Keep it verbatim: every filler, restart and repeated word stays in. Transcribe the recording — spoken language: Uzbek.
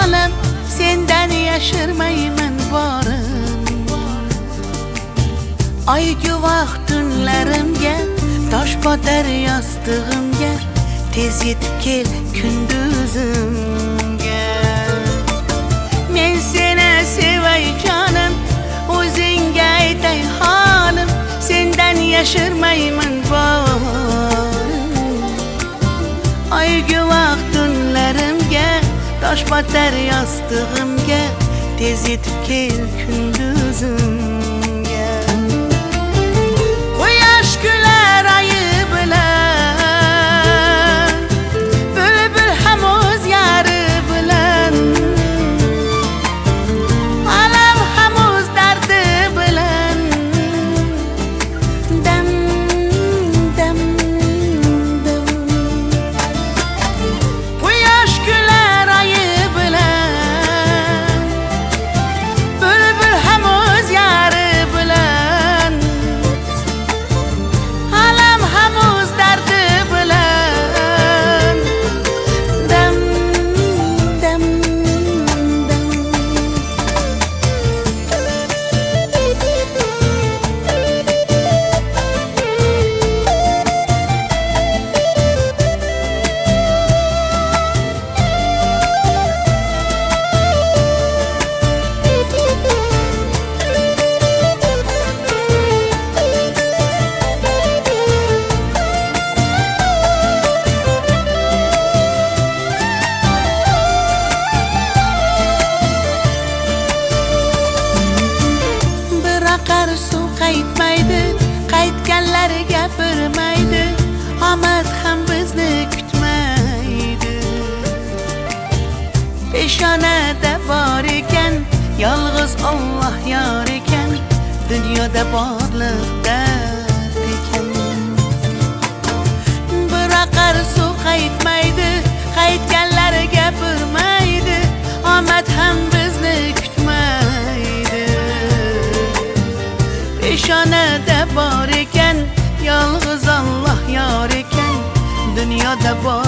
jonim, sendan yashirmayman borim. Ay guvoh tunlarimga, tosh botar yostig'imga, tez yetib kel kunduzimga. Men seni sevay jonim, o'zingga aytay holim, sendan yashirmayman borim. Ay guvoh tunlarimga, tosh botar yostig'imga, tez yetib kel kunduzimga. Quyosh kular oyi bilan, bulbul ham o'z yari bilan, alam ham o'z dardi bilan. Dam dam dam. Quyosh kular oyi bilan, bulbul ham o'z yari bilan, alam ham o'z dardi bilan. Dam dam dam. Biroqar suv qaytmaydi, qaytganlar gapirmaydi, omad ham bizni kutmaydi. Peshonada bor ekan, yolg'iz Alloh yor ekan, dunyoda borliq dard ekan. Biroqar suv qaytmaydi, qaytganlar gapirmaydi, omad ham bizni kutmaydi. Peshonada bor ekan, yolg'iz Alloh yor ekan, dunyoda bor